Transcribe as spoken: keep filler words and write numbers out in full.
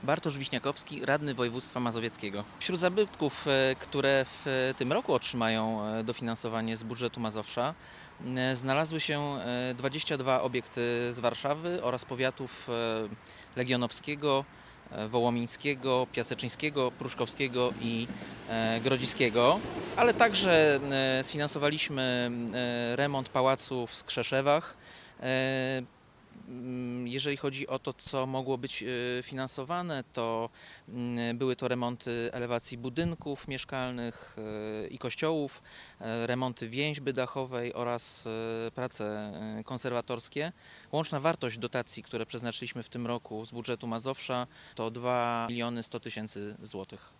Bartosz Wiśniakowski, radny województwa mazowieckiego. Wśród zabytków, e, które w tym roku otrzymają e, dofinansowanie z budżetu Mazowsza, e, znalazły się e, dwadzieścia dwa obiekty z Warszawy oraz powiatów e, legionowskiego, e, wołomińskiego, piaseczyńskiego, pruszkowskiego i e, grodziskiego, ale także e, sfinansowaliśmy e, remont pałacu w Skrzeszewach. E, Mm, Jeżeli chodzi o to, co mogło być e, finansowane, to mm, były to remonty elewacji budynków mieszkalnych e, i kościołów, e, remonty więźby dachowej oraz e, prace e, konserwatorskie. Łączna wartość dotacji, które przeznaczyliśmy w tym roku z budżetu Mazowsza, to dwa miliony sto tysięcy złotych.